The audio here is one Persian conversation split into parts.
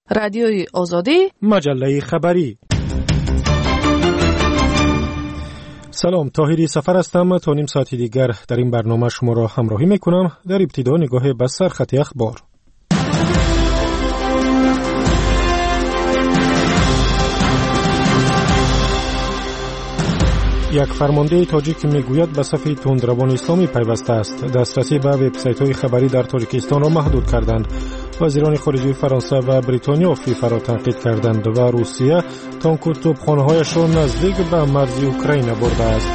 رادیوی آزادی، مجله خبری. سلام، طاهری سفر هستم. تا نیم ساعتی دیگر در این برنامه شما را همراهی میکنم. در ابتدا نگاه به سرخط اخبار. یک فرمانده تاجیک میگوید به صف تندروان اسلامی پیوسته است. دسترسی به وبسایت‌های خبری در تاجیکستان را محدود کردند. وزیران خارجه فرانسه و بریتانیا فیفا را تنقید کردند و روسیه تانک و توپخانه‌هایش را نزدیک به مرز اوکراین برده است.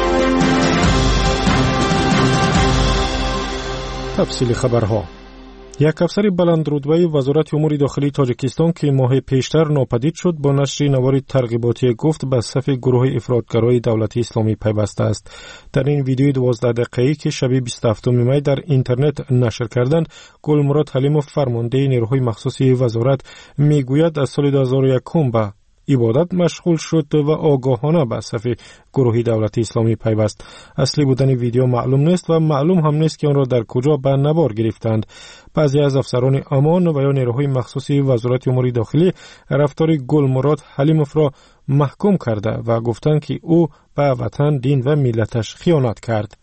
تفصیل خبرها. یک افسر بلند رتبه وزارت امور داخلی تاجیکستان که ماه پیشتر ناپدید شد با نشر نوار ترغیباتی گفت به صف گروه افراطگرای دولت اسلامی پیوسته است. در این ویدیوی 12 دقیقه‌ای که شب 27 می در اینترنت نشر کردند، گلمراد حلیموف فرمانده نیروهای مخصوصی وزارت میگوید از سال 2001 به عبادت مشغول شد و آگاهانه به صف گروه دولت اسلامی پیوست. اصلی بودن ویدیو معلوم نیست و معلوم هم نیست که آن را در کجا به نوار گرفتند. بعضی از افسران امان و یا نیروهای مخصوصی وزارت امور داخلی رفتار گلمراد حلیموف را محکوم کرده و گفتند که او به وطن، دین و ملتش خیانت کرد.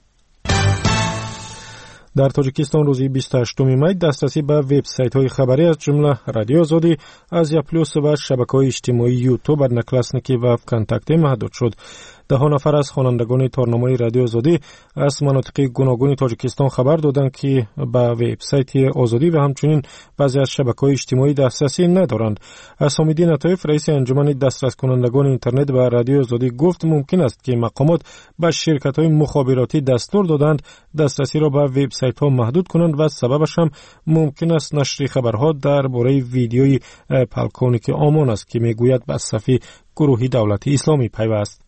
در تاجیکستان روز 28 می دسترسی به وبسایت‌های خبری از جمله رادیو آزادی، آزیا پلوس و شبکه‌های اجتماعی یوتیوب، نکلاسنیکی و کنتاکتی محدود شد. 10 نفر از خوانندگان تارنمای رادیو آزادی از مناطق گوناگون تاجیکستان خبر دادند که به وبسایت آزادی و همچنین بعضی از شبکه‌های اجتماعی دسترسی ندارند. حسام‌الدین عطایف، رئیس انجمن دسترس کنندگان اینترنت به رادیو آزادی گفت ممکن است که مقامات به شرکت‌های مخابراتی دستور دادند دسترسی را به وبسایت‌ها محدود کنند و سببش هم ممکن است نشر خبرها درباره ویدیوی پلکونیک آمان است که میگوید به صف گروه دولت اسلامی پیوست.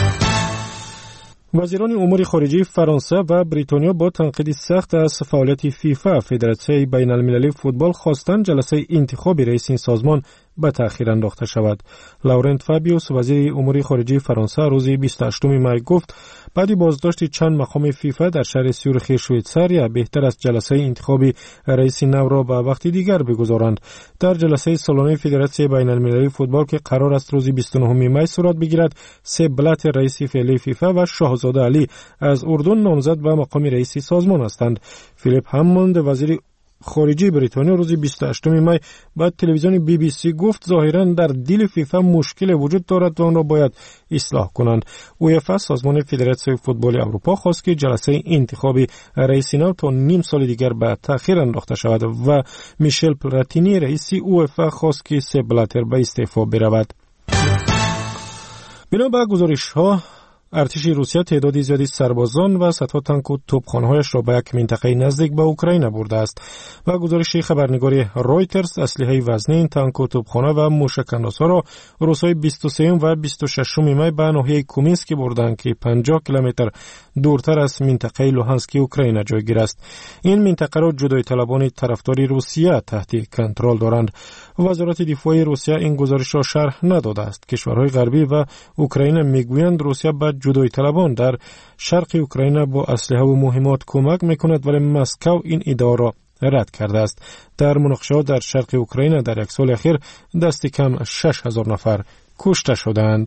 وزیران امور خارجه فرانسه و بریتانیا با تنقید سخت از فعالیت فیفا، فدراسیون بین المللی فوتبال، خواستند جلسه انتخاب رئیس این سازمان به تأخیر انداخته شود. لورنت فابیوس، وزیر امور خارجه فرانسه، روز 28 می گفت بعد بازداشت چند مقام فیفا در شهر سیورخ شویتزاریا بهتر است جلسه انتخاب رئیس نو را به وقت دیگر بگذارند. در جلسه سالانه فدراسیون بین المللی فوتبال که قرار است روز 29 می صورت بگیرد، سه بلات رئیس فعلی فیفا و شاهزاده علی از اردن نامزد به مقام رئیس سازمان هستند. فیلیپ هموند، وزیر خارجه بریتانیا، روز 28 می با تلویزیون بی بی سی گفت ظاهراً در دل فیفا مشکل وجود دارد و آن را باید اصلاح کنند. اویفا، سازمان فدراسیون فوتبال اروپا، خواست که جلسه انتخاب رئیس نو تا نیم سال دیگر به تأخیر انداخته شود و میشل پلاتینی، رئیس اویفا، خواست که سه بلاتر به استعفا برود. بنا به گزارش‌ها، ارتش روسیه تعدادی زیادی سربازان و صدها تانک و توپخانه‌هایش را به یک منطقه نزدیک به اوکراین برده است. و گزارش خبرنگار رویترز، اسلحه وزنی این تانک و توپخانه و موشک‌اندازها را روزهای 23 و 26 می به ناحیه کومینسک بردند که 50 کیلومتر دورتر از منطقه لوهانسک اوکراین جایگیر است. این منطقه را جدای طلبان طرفدار روسیه تحت کنترل دارند. وزارت دفاع روسیه این گزارش را شرح نداده است. کشورهای غربی و اوکراین میگویند روسیه به جدای طلبان در شرق اوکراین با اسلحه و مهمات کمک میکند، ولی مسکو این ادعا را رد کرده است. در مناقشات در شرق اوکراین در یک سال اخیر دست کم 6000 نفر کشته شدند.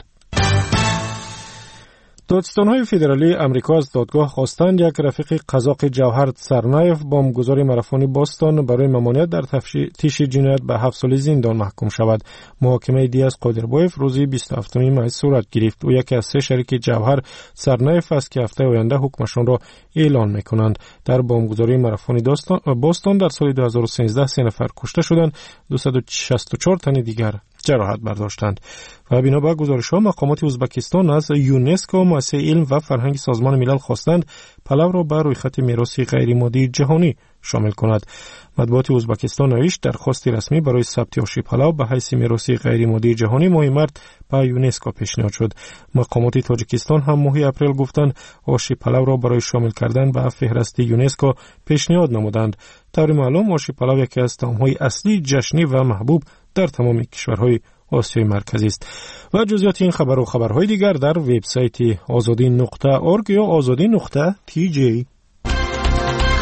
دادستان‌های فدرالی امریکا از دادگاه خواستند یک رفیق قزاق جوهر سرنایف، بمبگذار مارافون باستون، برای ممانعت در تفتیش جنایت به 7 سال زندان محکوم شود. محاکمه دیاز قادربایف روز 27 می صورت گرفت. او یکی از 3 شریک جوهر سرنایف است که هفته آینده حکمشان را اعلان می‌کنند. در بمبگذاری مارافون باستون در سال 2013 3 نفر کشته شدند، 264 تن دیگر جراحت برداشتند. و بنا به گزارش‌ها مقامات ازبکستان از یونسکو، مؤسسه علم و فرهنگ سازمان ملل خواستند پلو را به رویخط میراث غیرمادی جهانی شامل کند. مطبوعات ازبکستان نوشت درخواست رسمی برای ثبت آشی پلو به حیث میراث غیرمادی جهانی ماه مارس به یونسکو پیشنهاد شد. مقامات تاجیکستان هم ماه اپریل گفتند آشی پلو را برای شامل کردن به فهرست یونسکو پیشنهاد نمودند. طور معلوم آشی پلو یکی از طعام‌های اصلی جشنی و محبوب در تمام کشورهای آسیای مرکزی است. و جزئیات این خبر و خبرهای دیگر در وبسایت azadi.org یا azadi.tj.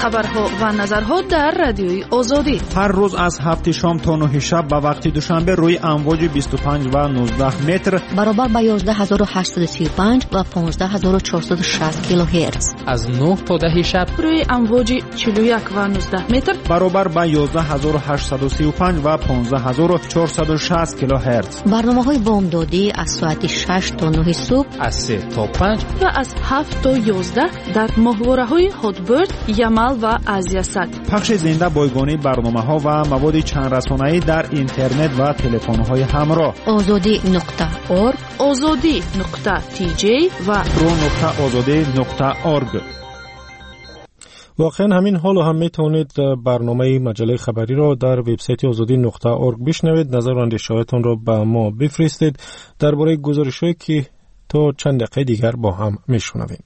خبرها و نظرها در رادیوی آزادی. هر روز از 7 شام تا 9 شب به وقت دوشنبه روی امواج 25 و 19 متر برابر با 11835 و 15460 کیلوهرتز. از 9 تا 10 شب روی امواج 41 و 19 متر برابر با 11835 و 15460 کیلوهرتز. برنامه‌های بامدادی از ساعت 6 تا 9 صبح، از 3 تا 5 و از 7 تا 11 در ماهواره‌های هاتبرد، یمل و آزیاسد. پخش زنده بایگانی برنامه‌ها و مواد چند رسانه‌ای در اینترنت و تلفن‌های همراه. azadi.org، azadi.tj و pro.azadi.org. واقعا همین حال هم میتونید برنامه مجله خبری را در وبسایت azadi.org بشنوید. نظر و اندیشه‌هایتان را به ما بفرستید درباره گزارش‌هایی که تا چند دقیقه دیگر با هم میشنویم.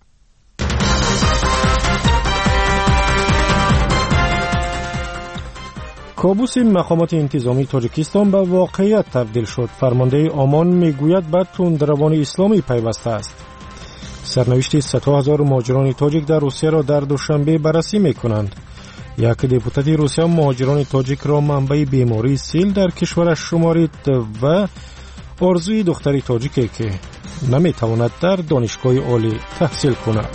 کابوس مقامات انتظامی تاجیکستان به واقعیت تبدیل شد. فرمانده آمان میگوید به تندروان اسلامی پیوسته است. سرنوشت صدها هزار مهاجران تاجیک در روسیه را در دوشنبه بررسی میکنند. یک دیپوتات روسیه مهاجران تاجیک را منبع بیماری سیل در کشورش شمارید و آرزوی دختری تاجیکی که نمیتواند در دانشگاه عالی تحصیل کند.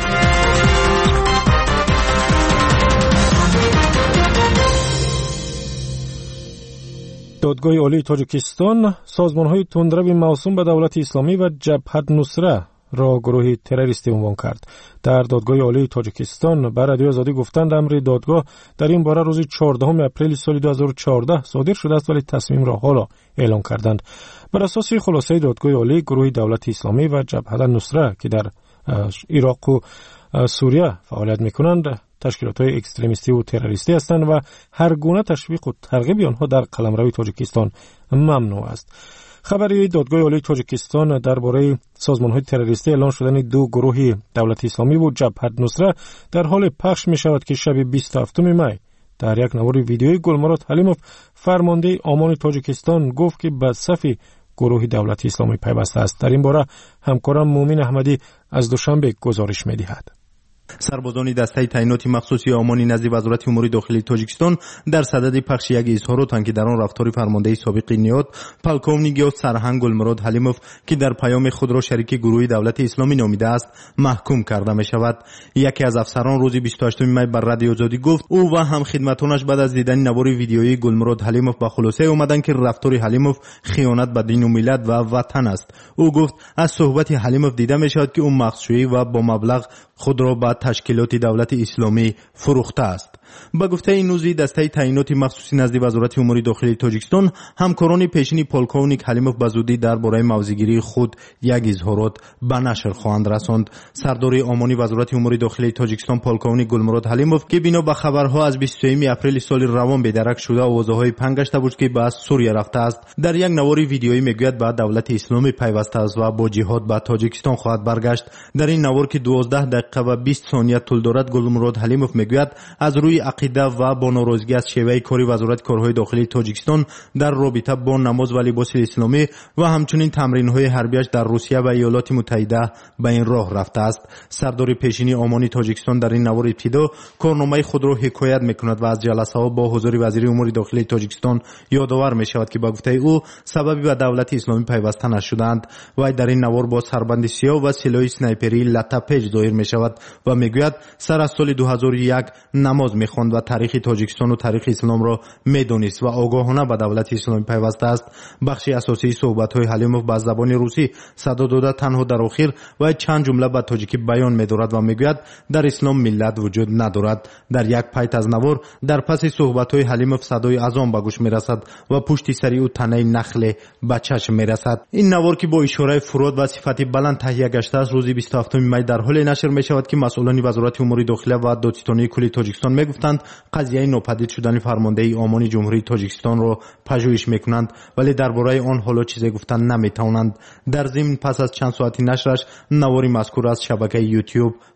دادگاه عالی تاجیکستان سازمان‌های تندرو موسوم به دولت اسلامی و جبهت نصره را گروه تروریستی عنوان کرد. در دادگاه عالی تاجیکستان بر رادیو آزادی گفتند امر دادگاه در این باره روز 14 اپریل سال 2014 صادر شده است، ولی تصمیم را حالا اعلام کردند. بر اساس خلاصه دادگاه عالی، گروه دولت اسلامی و جبهت نصره که در عراق و سوریه فعالیت می‌کنند تشکیلات‌های اکستریمیستی و تروریستی هستند و هر گونه تشویق و ترغیب آنها در قلمرو تاجیکستان ممنوع است. خبری دادگاه عالی تاجیکستان درباره سازمان‌های تروریستی اعلان شدن دو گروه دولت اسلامی و جبهت نصره در حال پخش می‌شود که شب 27 می در یک نوار ویدیویی گلمراد حلیموف فرمانده آمان تاجیکستان گفت که به صف گروه دولت اسلامی پیوسته است. در این باره همکارم مومن احمدی از دوشنبه گزارش می‌دهد. سربازان دسته تعینات مخصوصی آمانی نزد وزارت امور داخلی تاجیکستان در صدد پخش یک اظهاراتند که در آن رفتار فرمانده سابق نیاد پالکوونیک سرهنگ گلمراد حلیموف که در پیام خود را شریک گروه دولت اسلامی نامیده است محکوم کرده می شود. یکی از افسران روز 28 می بر رادیو آزادی گفت او و هم خدمتانش بعد از دیدن نوار ویدیویی گلمراد حلیموف به خلاصه آمدند که رفتار حلیموف خیانت به دین و ملت و وطن است. او گفت از صحبت حلیموف دیده می شود که او مغزشویی و با مبلغ خود را به تشکیلات دولت اسلامی فروخته است. با گفته این نوزی دسته تعیینات مخصوصی نزد وزارت امور داخلی تاجیکستان همکاران پیشین پالکوونیک حلیموف به زودی درباره موضع‌گیری خود یک اظهارات به نشر خواهند رساند. سردار آمانی وزارت امور داخلی تاجیکستان پالکوونیک گلمراد حلیموف که بنا به خبرها از 23 اپریل سال روان بی‌درک شده آوازهای پنگ گشته بود که به سوریه رفته است، در یک نوار ویدیویی میگوید به دولت اسلامی پیوسته است و با جهاد به تاجیکستان خواهد برگشت. در این نوار که 12 دقیقه و 20 ثانیه طول دارد گلمراد حلیموف میگوید از روی عقیده و با ناراضگی از شیوه کاری وزارت کارهای داخلی تاجیکستان در رابطه با نماز و لباس اسلامی و همچنین تمرین‌های حربیش در روسیه و ایالات متحده به این راه رفته است. سردار پیشین آمانی تاجیکستان در این نوار ابتدا کارنامه خود را حکایت می‌کند و از جلسه‌ها با حضور وزیر امور داخلی تاجیکستان یادآور می‌شود که با گفته او سببی به دولت اسلامی پیوسته نشدند و در این نوار با سربند سیاه و سلاح اسنایپری لطپیج ظاهر می‌شود و می‌گوید سر از سال 2001 نماز می‌خواند و تاریخ تاجیکستان و تاریخ اسلام را می‌دانست و آگاهانه به دولت اسلامی پیوسته است. بخشی اساسی صحبت‌های حلیموف به زبان روسی صدا داده تنها در آخر و چند جمله به تاجیکی بیان می‌دارد و می‌گوید در اسلام ملت وجود ندارد. در یک پایت از نوار در پس صحبت‌های حلیموف صدای اذان به گوش می‌رسد و پشت سر او تنه نخل به چشم می‌رسد. این نوار که با اشاره فرود و صفت بلند تهیه گشته است روز 27 می در حال نشر می‌شود که مسئولان وزارت امور داخلی و دادستانی کلی تاجیکستان می‌گفتند قضیه ناپدید شدن فرمانده آمانی جمهوری تاجیکستان را پژوهش می‌کنند، ولی درباره آن حالا چیزی گفتن نمی‌توانند. در ضمن پس از چند ساعتی نشرش نواری مذکور از شبکه یوتیوب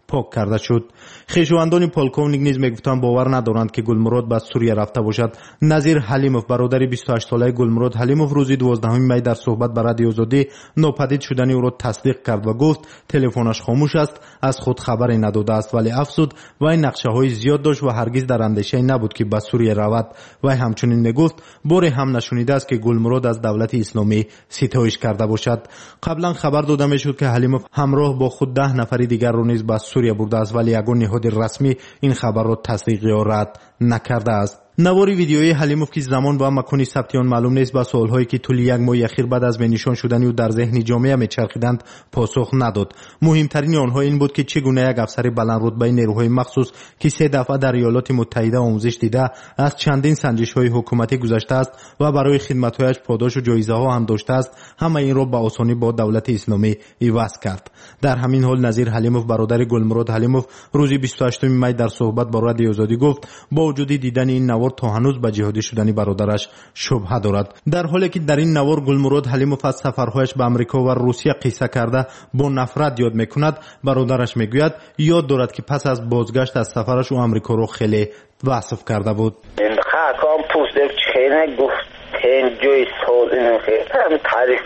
پاک کرده شد. خویشاوندان پولکوونیک نیز میگفتند باور ندارند که گلمراد به سوریه رفته باشد. نظیر حلیموف برادر 28 ساله گلمراد حلیموف روز 12 می در صحبت با رادیو آزادی ناپدید شدن او را تصدیق کرد و گفت تلفنش خاموش است، از خود خبری نداده است، ولی افزود وی نقشه‌های زیاد داشت و هرگز در اندیشه نبود که به سوریه رود. وی همچنین میگفت باری هم نشونیده است که گلمراد از دولت اسلامی ستایش کرده باشد. قبلا خبر داده میشد که حلیموف همراه با خود 10 نفر دیگر را نیز به سوریه برده است، ولی یگان نهاد رسمی این خبر را تصدیق یا رد نکرده است. نواری ویدیویی حلیموف که زمان و مکان ثبت آن معلوم نیست با سوالهایی که طول یک ماه اخیر بعد از بینشان شدن او در ذهن جامعه میچرخیدند پاسخ نداد. مهمترین آنها این بود که چگونه یک افسر بلند رتبه نیروهای مخصوص که 3 دفعه در ایالات متحده آموزش دیده، از چندین سنجش‌های حکومتی گذشته است و برای خدمت‌هایش پاداش و جایزه‌ها هم داشته است، همه این را به آسانی با دولت اسلامی عوض کرد. در همین حال نظیر حلیموف برادر گلمراد حلیموف روز 28 می در صحبت با رادیو آزادی گفت با وجود دیدن این نوار تا هنوز به جهادی شدن برادرش شبهه دارد. در حالی که در این نوار گلمراد حلیموف از سفرهایش به امریکا و روسیه قصه کرده با نفرت یاد میکند، برادرش میگوید یاد دارد که پس از بازگشت از سفرش او امریکا رو خیلی وصف کرده بود. خاکام پوسته چه گفت جوی سال این خیلی تعریف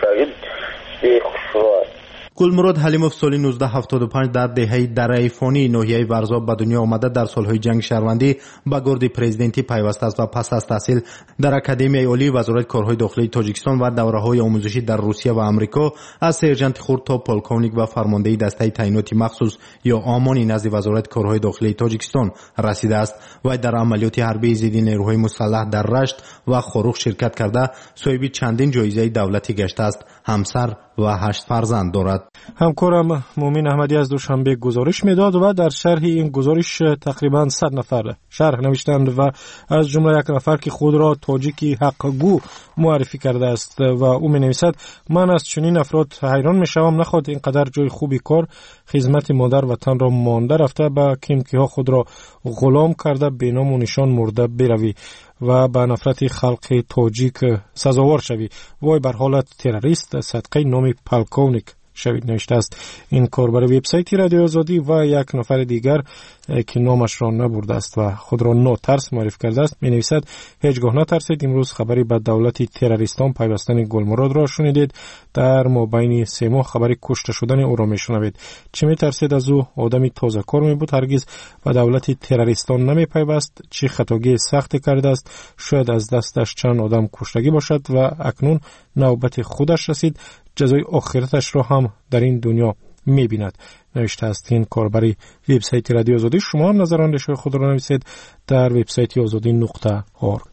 کرد. گلمراد حلیموف سال 1975 در دهه دره فانی ناحیه ورزاب به دنیا آمده. در سالهای جنگ شهروندی به گارد پرزیدنتی پیوسته است و پس از تحصیل در اکادمی عالی وزارت کارهای داخلی تاجیکستان و دوره‌های آموزشی در روسیه و آمریکا از سرجنت خرد تا پولکوونیک و فرمانده دسته تعیینات مخصوص یا آمانی نزد وزارت کارهای داخلی تاجیکستان رسیده است. و در عملیات حربی ضد نیروهای مسلح در رشت و خروخ شرکت کرده صاحب چندین جایزه دولتی گشته است. همسر و 8 فرزند دارد. همکارم مومن احمدی از دوشنبه گزارش میداد و در شرح این گزارش تقریبا 100 نفر شرح نوشتند و از جمله یک نفر که خود را تاجیکی حقگو معرفی کرده است و او می نویسد من از چنین افراد حیران می شوم، نخواد اینقدر جای خوبی کار خدمت مادر وطن را مانده رفته به کیمکی ها خود را غلام کرده به نام و نشان مرده بروی و به نفرت خلق تاجیک سزاوار شوی، وای بر حالت تروریست صدقه نام پولکوونیک شوید نوشته است. این کاربر وبسایت رادیو آزادی و یک نفر دیگر که نامش را نبرده است و خود را ناترس معرفی کرده است می نویسد هیچگاه نترسید، امروز خبری به دولت تروریستان پیوستن گلمراد را شنیدید، در مابین 3 ماه خبری کشته شدن او را می شنوید. چه می ترسید از او؟ آدمی تازه کار می بود، هرگز به دولت تروریستان نمی پیوست، چه خطاگی سختی کرده است، شاید از دستش چند آدم کشتگی باشد و اکنون نوبت خودش رسید، جزای آخرتش را هم در این دنیا می‌بیند نوشته است این کاربری وبسایت رادیو آزادی. شما هم نظر اندیشه خود را نویسید در وبسایت azadi.org.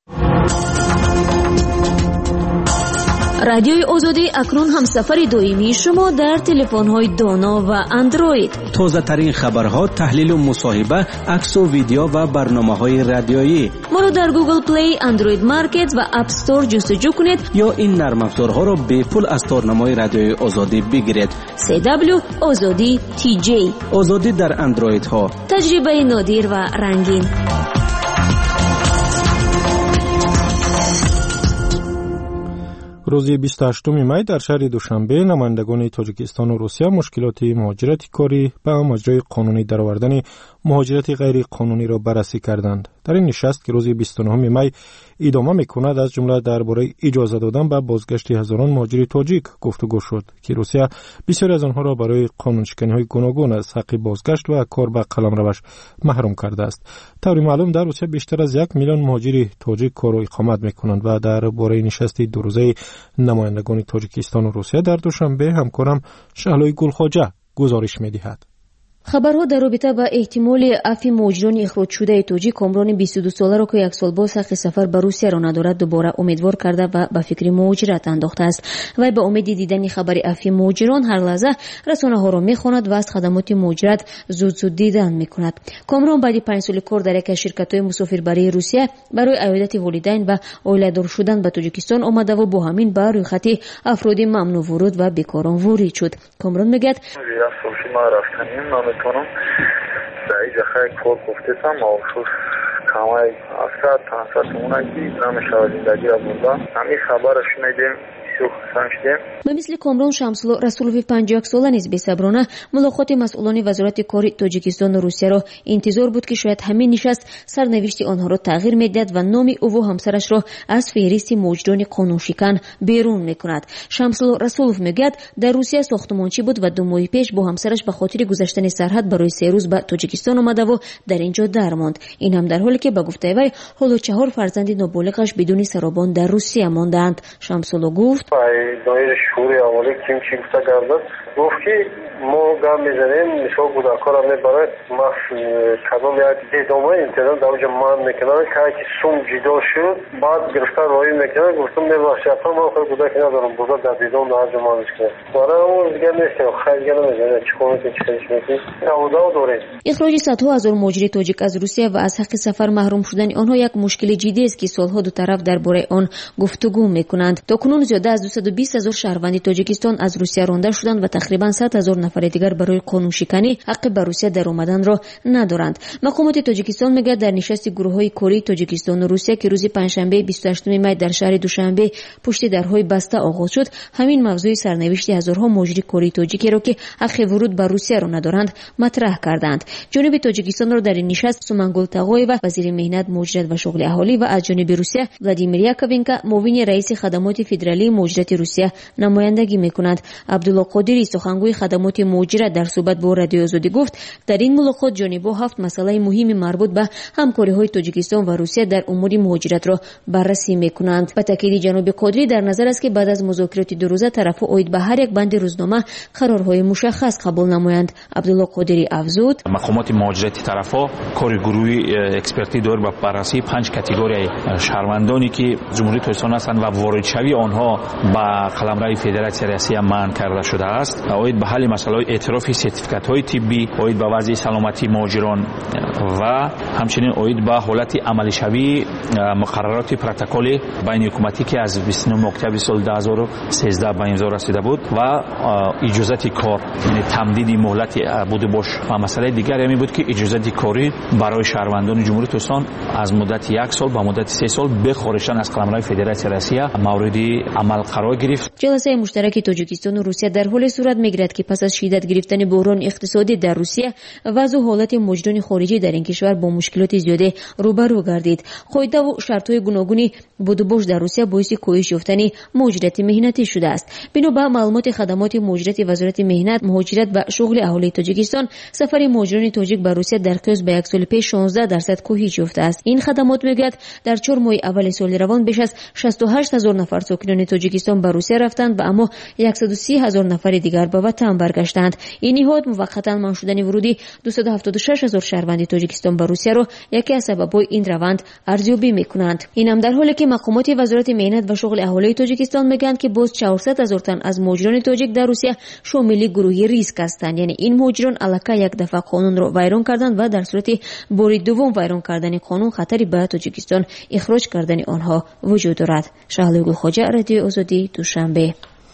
رادیوی آزادی اکنون هم سفر دائمی شما در تلفن‌های دانا و اندروید. تازه ترین خبرها، تحلیل و مصاحبه، عکس و ویدیو و برنامه‌های رادیویی. ما را در گوگل پلی، اندروید مارکت و اپ استور جستجو کنید یا این نرم افزارها را به پول از تارنمای رادیوی آزادی بگیرید. CW آزادی TJ آزادی در اندروید ها. تجربه نادر و رنگین. روز 28 می در شهر دوشنبه نمایندگان تاجیکستان و روسیه مشکلات مهاجرت کاری به مجرای قانونی درآوردن مهاجرت غیر قانونی را بررسی کردند. در این نشست که روز 29 می ادامه می‌کند از جمله درباره اجازه دادن به بازگشت هزاران مهاجر تاجیک گفتگو شد که روسیه بسیاری از آنها را برای قانونشکنی‌های گوناگون از حق بازگشت و کار به قلمروش محروم کرده است. طوری معلوم در روسیه بیشتر از 1 میلیون مهاجر تاجیک کار و اقامت می‌کنند و درباره نشست 2 روزه نمایندگان تاجیکستان و روسیه در دوشنبه همکارم شهلای گلخواجه گزارش می‌دهد. خبرها در رابطه با احتمال عفو مهاجران اخراج شده تاجیک کامران 22 ساله را که 1 سال باز حق سفر به روسیه را ندارد دوباره امیدوار کرده و به فکر مهاجرت انداخته است و به امید دیدن خبر عفو مهاجران هر لحظه رسانه‌ها را می‌خواند و از خدمات مهاجرت زود دیدن می‌کند. کامران بعد 5 سال کار در یک از شرکت‌های مسافربری روسیه برای عودت والدین و عائله‌دار شدن به تاجیکستان آمده و با همین بر روی خط افراد ممنوع ورود و بیکاران وارد شد. کامران میگوید میتونم در اینجا خیلی کار گفتم مخصوص کامای افسر تنسات اونایی نمیشه زندگی را بردن همین خبر شنیدیم به مثل کامران شمس‌الله رسولوف 51 ساله نیز بسبرانه ملاقات مسئولان وزارت کار تاجیکستان و روسیه را انتظار بود که شاید همین نشست سرنوشت آنها را تغییر می‌دهد و نام او و همسرش را از فهرست مجرمان قانونشکن بیرون می‌کند. شمس‌الله رسولوف میگوید در روسیه ساختمانچی بود و 2 ماه پیش با همسرش به خاطر گذشتن سرحد برای 3 روز به تاجیکستان آمده و در اینجا درماند. این هم در حالی که به گفته وی حالا 4 فرزند نابالغش بدون سرابان در روسیه ماندند. شمس‌الله گفت گفت که ما گام میزنیم مثال بوداکارا میبرد ما کدام یک دیدامه اینترنت در اونجا مان میکنن که سوم جدا شد بعد گرفتار روی میکنن گفتم میباشی اصلا ما خود بودا که ندارم بودا در دیدام در اونجا مان میکنن برای اون دیگه نیست خیلی دیگه نمیزنه چکو میکنی چکش میکنی تعودا داریم. اخراج صدها هزار مهاجر تاجیک از روسیه و از حق سفر محروم شدن آنها یک مشکل جدی است که سالها دو طرف درباره آن گفتگو میکنند. تاکنون زیاده از 220,000 شهروند تاجیکستان از روسیه رانده شدند و تقریبا 100,000 نفر دیگر برای قانونشکنی حق به روسیه در آمدن را ندارند. مقامات تاجیکستان میگه در نشست گروه‌های کاری تاجیکستان و روسیه که روز پنجشنبه 28 می در شهر دوشنبه پشت درهای بسته آغاز شد، همین موضوع سرنوشت هزارها مهاجر کاری تاجیکی را که حق ورود به روسیه را ندارند مطرح کردند. جانب تاجیکستان را در این نشست سومنگل تاغویeva و وزیر مهنت، مهاجرت و شغل اهالی و از جانب روسیه ولادیمیر یاکوونکا معاون رئیس خدمات فدرالی مهاجرت روسیه نمایندگی می‌کند. عبدالله قادری سخنگوی خدمات مهاجرت در صحبت با رادیو آزادی گفت در این ملاقات جانب‌ها 7 مسئله مهم مربوط به همکاری‌های تاجیکستان و روسیه در امور مهاجرت را بررسی می‌کنند. با تاکید جناب قادری در نظر است که بعد از مذاکرات 2 روزه طرف‌ها اوید به هر یک بند روزنامه قرارهای مشخص قبول نمایند. عبدالله قادری افزود مقامات مهاجرتی طرف‌ها کار گروهی اکسپرتی دور با بررسی 5 کاتگوری شهروندانی که جمهوری تاجیکستان هستند و واردشوی آنها به قلمرو فدراسیون روسیه منع کرده شده است. اوید به حل مسائل اعتراف سرتیفیکات‌های طبی، اوید به وضع سلامتی مهاجران و همچنین اوید به حالت عملی شوی مقررات پروتکل بین حکومتی که از 29 اکتبر سال 2013 به امضا رسیده بود و اجازه کار، یعنی تمدید مهلت بوده باش. و مسئله دیگر همین بود که اجازه کاری برای شهروندان جمهوری تاجیکستان از مدت 1 سال به مدت 3 سال به خارجشان از قلمرو فدراسیون روسیه مورد عمل قرار گرفت. جلسه مشترک تاجیکستان و روسیه در حال صورت میگیرد که پس از شدت گرفتن بحران اقتصادی در روسیه وضع حالت مهاجران خارجی در این کشور با مشکلات زیاده روبرو گردید. قاعده و شرط‌های گوناگونی بود و باش در روسیه باعث کاهش یافتن مهاجرت مهنتی شده است. بنا به معلومات خدمات مهاجرت وزارت مهنت، مهاجرت و شغل اهالی تاجیکستان، سفر مهاجران تاجیک به روسیه در قیاس به 1 سال پیش 16% کاهش یافته است. این خدمات میگوید در 4 ماه اول سال روان بیش از 68,000 نفر ساکنان تاجیکستان به روسیه رفتند و اما 130,000 نفر دیگر به وطن برگشتند. این نهاد موقتا منع شدن ورودی 276,000 شهروند تاجیکستان به روسیه را یکی از سبب‌های این روند ارزیابی می‌کنند. این هم در حالی که مقامات وزارت مهنت و شغل اهالی تاجیکستان میگویند که باز 400,000 تن از مهاجران تاجیک در روسیه شامل گروهی ریسک هستند، یعنی این مهاجران الکی یک دفعه قانون را ویران کردند و در صورت بار دوم ویران کردن قانون خطری به تاجیکستان اخراج کردن آنها وجود دارد. شهلا خواجه، رادیو آزادی، دوشنبه.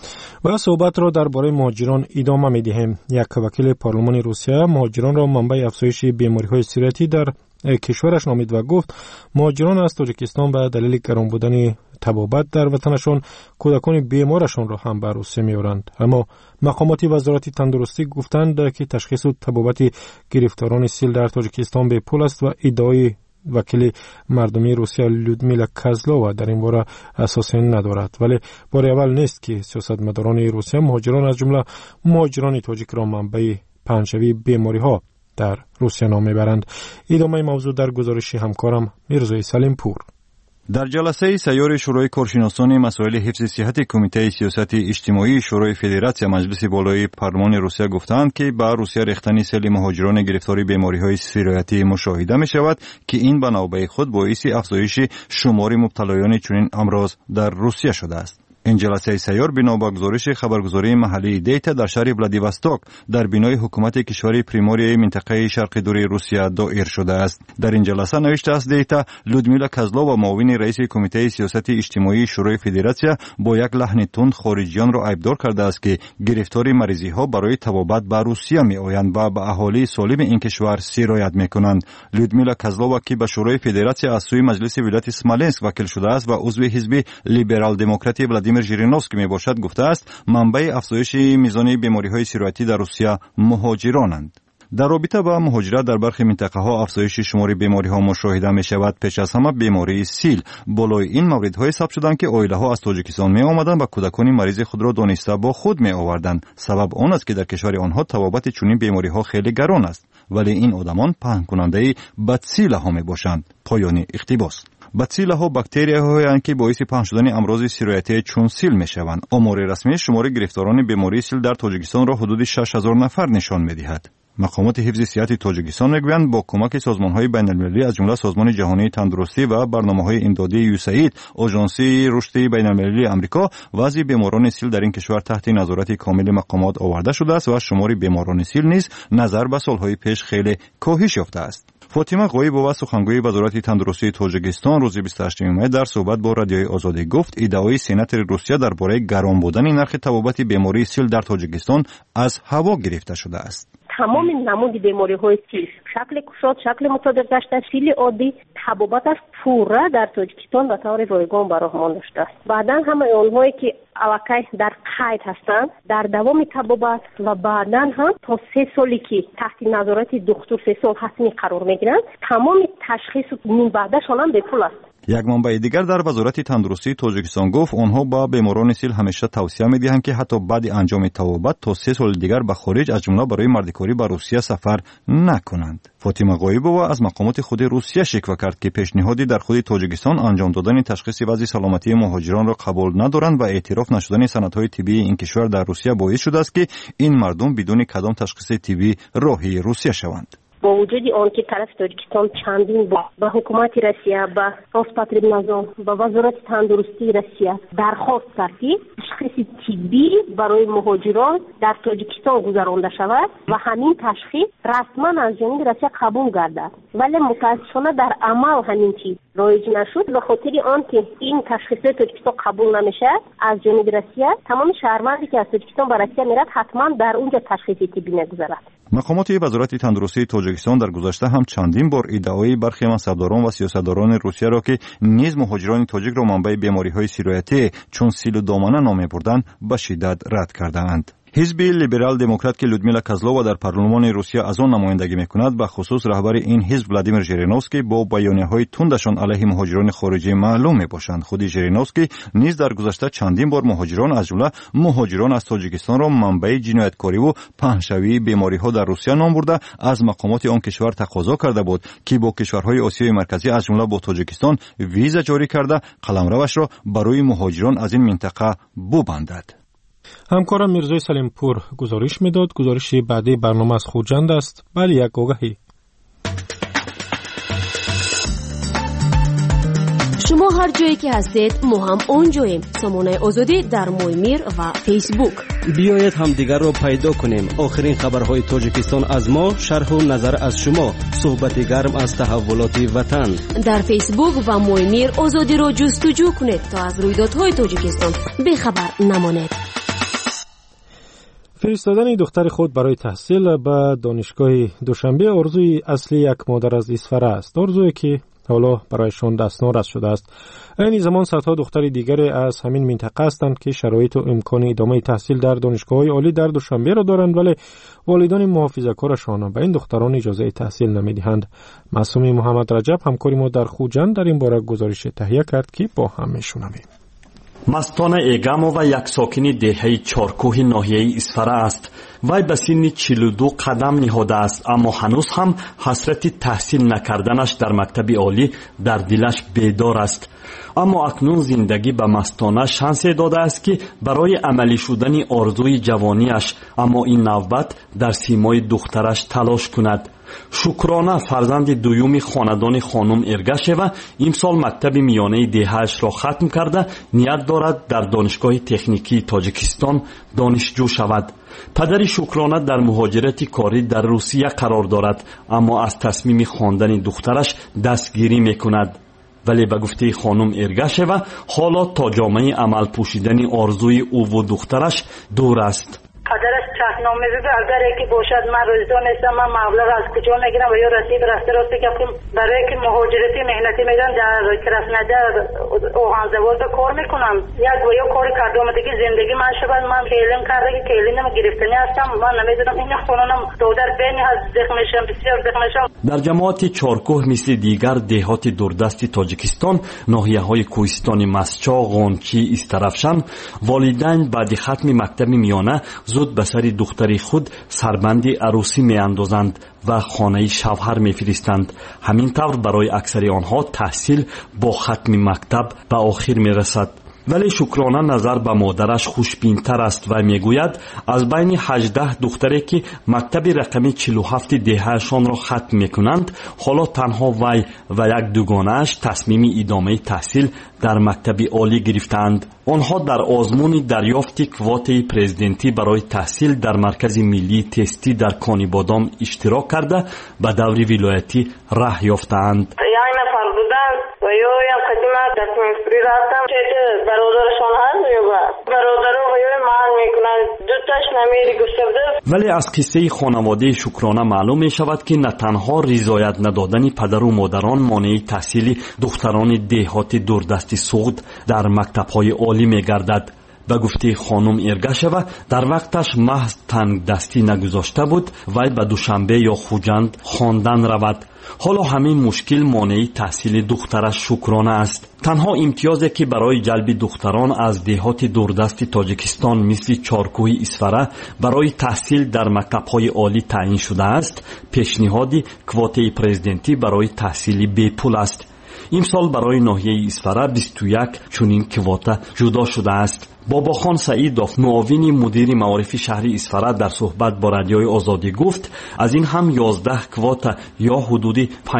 و صحبت را درباره مهاجران ادامه می‌دهیم. یک وکیل پارلمان روسیه مهاجران را منبع افزایش بیماری‌های سیرتی در کشورش نامید و گفت مهاجران از تاجیکستان به دلیل گران بودن طبابت در وطنشان کودکان بیمارشان را هم به روسیه می‌آورند. اما مقامات وزارت تندرستی گفتند که تشخیص طبابت گرفتاران سیل در تاجیکستان به پول است و ادعای وکیل مردمی روسیه لودمیلا کازلووا در این باره اساس ندارد. ولی بار اول نیست که سیاستمداران روسیه مهاجران از جمله مهاجران تاجیک را منبع پنجشوی بیماری‌ها در روسیه نام میبرند. ادامه موضوع در گزارش همکارم میرزای سلیم پور. در جلسه سیار شورای کارشناسان مسائل حفظ صحت کمیته سیاست اجتماعی شورای فدراسیون مجلس بالای پارلمان روسیه گفتند که با روسیه ریختن سیل مهاجران گرفتار بیماری‌های سیرایتی مشاهده می‌شود که این به نوبه خود باعث افزایش شمار مبتلایان چنین امراض در روسیه شده است. این جلسه سیار بنا به گزارش خبرگزاری محلی دیتا در شهر ولادیواستوک در بینای حکومت کشور پریموری منطقه شرق دوری روسیه دایر شده است. در این جلسه نوشته است دیتا لودمیلا کازلووا معاون رئیس کمیته سیاست اجتماعی شورای فدراسیون با یک لحن تند خارجیان را ایبدار کرده است که گرفتار مریضی ها برای طبابت به روسیه می آیند و به اهالی سالم این کشور سرایت می کنند. لودمیلا کازلووا که به شورای فدراسیون از سوی مجلس ولایت اسمالینسک وکیل شده است و عضو حزب لیبرال دموکرات ولادیمیر ولادیمیر ژیرینوفسکی میباشد گفته است منبع افزایش میزان بیماری‌های سیرویتی در روسیه مهاجرانند. در رابطه با مهاجرت در برخی منطقه‌ها افزایش شمار بیماری‌ها مشاهده می‌شود. پیش از همه بیماری سیل بالای این موردهای ثبت شدند که عائله‌ها از تاجیکستان می‌آمدند و کودکان مریض خود را دانسته با خود می‌آوردند. سبب آن است که در کشور آنها تبابت چنین بیماری‌ها خیلی گران است، ولی این آدمان پهن کننده بدسیله‌ها میباشند. پایان اقتباس. بدسیله‌ها باکتریاهایی که باعث پهن شدن امراض سیرویتی چون سیل می‌شوند. آمار رسمی شمار گرفتاران بیماری سیل در تاجیکستان را حدود 6000 نفر نشان می‌دهد. مقامات حفظ صحت تاجیکستان میگویند با کمک سازمان‌های بین‌المللی از جمله سازمان جهانی تندرستی و برنامه‌های امدادی یوساید، آژانسی رشد بین‌المللی آمریکا، وضع بیماران سیل در این کشور تحت نظارت کامل مقامات آورده شده است و شمار بیماران سیل نیز نظر به سال‌های پیش خیلی کاهش یافته است. فاطمه غایبова سخنگوی وزارت تندرستی تاجیکستان روز 28 می در صحبت با رادیوی آزادی گفت ادعای سناتور روسیه درباره گران بودن نرخ تبابت بیماری سیل در تاجیکستان از هوا گرفته شده است. تمام نمود بیماری‌های سیل، شکل کشاد، شکل مصادر گشته، سیل عادی، تبابتش پورا در تاجیکستان به طور رایگان برآمده داشته است. بعداً همه آنهایی که الکی در قید هستند در دوام تبابت و بعداً هم تا 3 سالی که تحت نظارت دکتر 3 سال حتمی قرار میگیرند، تمام تشخیص و بعدشان هم به پول است. یک منبع دیگر در وزارت تندرستی تاجیکستان گفت آنها با بیماران سیل همیشه توصیه می‌دهند که حتی بعد انجام تبابت تا 3 سال دیگر به خارج از جمله برای مردکاری به روسیه سفر نکنند. فاطمه غایبова از مقامات خود روسیه شکوه کرد که پیشنهادی در خود تاجیکستان انجام دادن تشخیص وضع سلامتی مهاجران را قبول ندارند و اعتراف نشدن سندهای طبی این کشور در روسیه باعث شده است که این مردم بدون کدام تشخیص طبی راهی روسیه شوند. با وجود آن که طرف تاجیکستان چندین با حکومت روسیه، با روسپاتریبنادزور، با وزارت تندرستی روسیه درخواست کرد که تشخیص طبی برای مهاجران در تاجیکستان گذرانده شود و همین تشخیص رسما از جانب روسیه قبول گردد، ولی متاسفانه در عمل همین چیز رایج نشد. به خاطر آن که این تشخیص تاجیکستان قبول نمیشه از جانب روسیه، تمام شهروندی که از تاجیکستان به روسیه میرد حتما در اونجا تشخیص طبی میگذرد. مقامات وزارت تندرستی تاجیکستان در گذشته هم چندین بار ادعای برخی منصبداران و سیاستداران روسیه را که نیز مهاجران تاجیک را منبع بیماری‌های سیرویتی چون سیل و دامنه نام می‌بردند به شدت رد کردند. حزب لیبرال دموکرات که لودمیلا کازلووا در پارلمان روسیه از آن نمایندگی می‌کند به خصوص رهبر این حزب ولادیمیر ژیرینوفسکی با بیانیه‌های تندشان علیه مهاجران خارجی معلوم می‌باشند. خود ژیرینوفسکی نیز در گذشته چندین بار مهاجران از جمله مهاجران از تاجیکستان را منبع جنایتکاری و پهنشوی بیماری‌ها در روسیه نام برده از مقامات آن کشور تقاضا کرده بود که با کشورهای آسیای مرکزی از جمله با تاجیکستان ویزا جاری کرده قلمروش را برای مهاجران از این منطقه ببندد. همکارم میرزای سلیمپور گزارش میداد. گزارش بعدی برنامه از خوجند است. بله یک آگهی. شما هر جایی که هستید ما هم اونجاییم. سامانه آزادی در مویمیر و فیسبوک. بیایید همدیگر را پیدا کنیم. آخرین خبرهای تاجیکستان از ما، شرح و نظر از شما، صحبت گرم از تحولات وطن. در فیسبوک و مویمیر آزادی را جستجو کنید تا از رویدادهای تاجیکستان بیخبر نمانید. فرستادن دختر خود برای تحصیل به دانشگاه دوشنبه آرزوی اصلی یک مادر از اسفره است. آرزویی که حالا برایشان دستنارس شده است. این زمان صدها دختر دیگری از همین منطقه هستند که شرایط و امکان ادامه تحصیل در دانشگاه‌های عالی در دوشنبه را دارند، ولی والدان محافظه‌کارشان به این دختران اجازه تحصیل نمی‌دهند. معصومی محمد رجب همکاری ما در خوجند در این باره گزارش تهیه کرد که با هم میشنویم. مستانه ایگامова یک ساکنی دهه چارکوه ناحیه اسفره است. وی به سن 42 قدم نهاده است، اما هنوز هم حسرت تحصیل نکردنش در مکتب عالی در دلش بیدار است. اما اکنون زندگی به مستانه شانس داده است که برای عملی شدن آرزوی جوانیش اما این نوبت در سیمای دخترش تلاش کند. شکرانه فرزند دویومی خاندان خانم ارگشوا امسال مکتب میانه دهه‌اش را ختم کرده نیت دارد در دانشگاه تکنیکی تاجیکستان دانشجو شود. پدر شکرانه در مهاجرت کاری در روسیه قرار دارد، اما از تصمیم خواندن دخترش دستگیری میکند. ولی به گفته خانم ارگشوا حالا تا جامعه عمل پوشیدن آرزوی او و دخترش دور است. پدرش شهرنامه بده اگر یکی باشد من روزدار نیستم من مبلغ از کجا میگیرم و یا رسید راستی که برای که مهاجرتی مهنتی میدن در کرسنده اوهانزوال کار میکنم یک و یا کاری کردم دیگه زندگی من شبن من کیلین کرده که کیلینم گرفتنی هستم من نمیدونم این خونم دودر بین از زخمشم بسیار زخمشم. در جماعت چارکوه مثل دیگر دهات دوردست تاجیکستان ناحیه‌های کوهستان مسچا، غونچی، استرافشان والدین بعد ختم مکتب میانه زود به سر دختری خود سربند عروسی میاندازند و خانه شوهر میفرستند. همین طور برای اکثر آنها تحصیل با ختم مکتب به آخر میرسد. ولی شکرانه نظر به مادرش خوشبین‌تر است و میگوید از بین 18 دختری که مکتب رقمی 47 دههشان را ختم میکنند حالا تنها وی و یک دوگانه‌اش تصمیم ادامه تحصیل در مکتب عالی گرفتند. آنها در آزمون دریافت کواته پرزیدنتی برای تحصیل در مرکز ملی تستی در کانیبادام اشتراک کرده به دور ولایتی راه یافتند. و یا قدیما در تیمسپری رفتم که برادرشان هست یا برادرها و یا من میکنن دوتاش نمیری گفته بده. ولی از قصه خانواده شکرانه معلوم می شود که نه تنها رضایت ندادن پدر و مادران مانع تحصیل دختران دهات دوردست سوخت در مکتب‌های عالی می گردد. به گفته خانم ارگشوا در وقتش محض تنگ دستی نگذاشته بود وی به دوشنبه یا خوجند خواندن رود. حالا همین مشکل مانع تحصیل دخترش شکرانه است. تنها امتیازی که برای جلب دختران از دهات دوردست تاجیکستان مثل چارکوه اسفره برای تحصیل در مکتب‌های عالی تعیین شده است پیشنهاد کواته پرزیدنتی برای تحصیل بی پول است. امسال برای ناحیه اسفره 21 چنین کواته جدا شده است. باباخان سعیدوف معاون مدیر معارف شهر اسفره در صحبت با رادیوی آزادی گفت از این هم 11 کواته یا حدود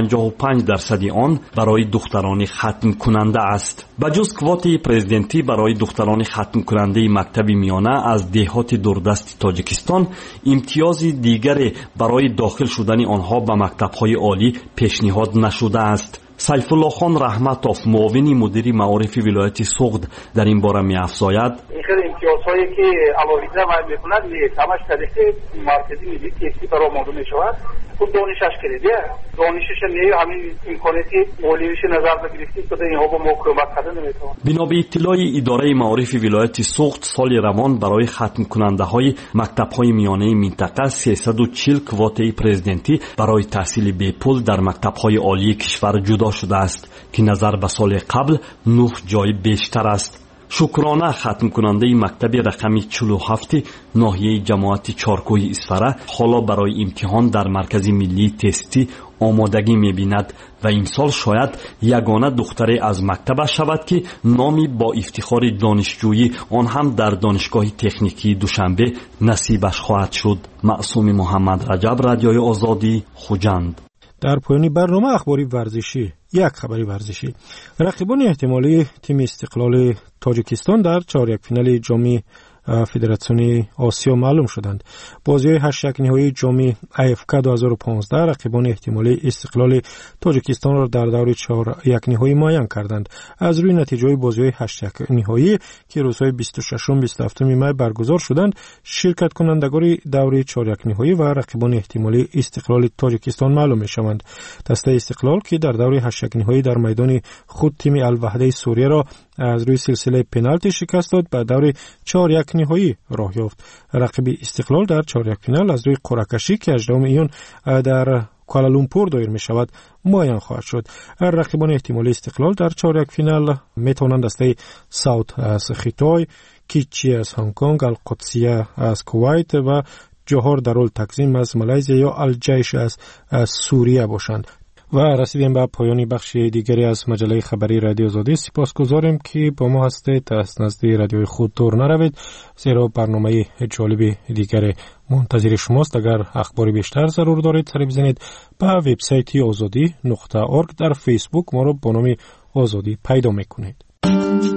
55% آن برای دختران ختم کننده است. بجز کواته پرزیدنتی برای دختران ختم کننده مکتب میانه از دهات دوردست تاجیکستان امتیاز دیگری برای داخل شدن آنها به مکتب‌های عالی پیشنهاد نشده است. سیف الله خان رحمتوف معاون مدیر معارف ولایت سوخت در این باره می‌افزاید این خیلی امتیازهایی که علاوه بر می‌کنند همش طریق مرکزی ملی تستی برای آماده می‌شود. خود دانشش کردیه دانشش نه همین امکاناتی اولیش نظر بگیرید که اینها با مقاومت کردن نمی‌توان. بنا به اطلاع اداره معارف ولایت سوخت سال روان برای ختم کننده‌های مکتب‌های میانه منطقه 340 کواته پرزیدنتی برای تحصیل بی پول در مکتب‌های عالی کشور جدا شده است که نظر به سال قبل 9 جای بیشتر است. شکرانه ختم کننده مکتب رقمی 47 ناحیه جماعت چارکوه اسفره حالا برای امتحان در مرکز ملی تستی آمادگی می‌بیند و امسال شاید یگانه دختری از مکتب شود که نامی با افتخار دانشجویی آن هم در دانشگاه تکنیکی دوشنبه نصیبش خواهد شد. معصوم محمد رجب، رادیوی آزادی، خوجند. در پایان برنامه اخباری ورزشی یک خبری ورزشی. رقیبان احتمالی تیم استقلال تاجیکستان در چهارک‌فینال جام فدراسیون آسیا معلوم شدند. بازی 8 نهایی جام AFK 2015 رقیبان احتمالی استقلال تاجیکستان را در دور 4 نهایی معین کردند. از روی نتیجه بازی 8 نهایی که روزهای 26 و 27 می برگزار شدند، شرکت کنندگان دور 4 نهایی و رقیبان احتمالی استقلال تاجیکستان معلوم می شوند. دسته استقلال که در دور 8 نهایی در میدان خود تیم الوحده سوریه را از روی سلسله پنالتی شکست داد، به دور 4 نهایی راه یافت. رقیب استقلال در 4 فینال از روی قرعه‌کشی که 18 ایون در کوالالومپور دایر می شود معین خواهد شد. رقیبان احتمالی استقلال در 4 فینال می توانند دسته ساوت از خیتای، کیچی از هنگ کنگ، القدسیه از کویت و جوهر دارال تکزیم از مالایزیا یا الجیش از سوریه باشند. و رسیدیم به پایان بخش دیگری از مجله خبری رادیو آزادی. سپاسگزاریم که با ما هستید. از نزد رادیوی خود دور نروید، زیرا برنامه جالب دیگر منتظر شماست. اگر اخباری بیشتر ضرور دارید سر بزنید به وبسایت azadi.org. در فیسبوک ما را با نام آزادی پیدا میکنید.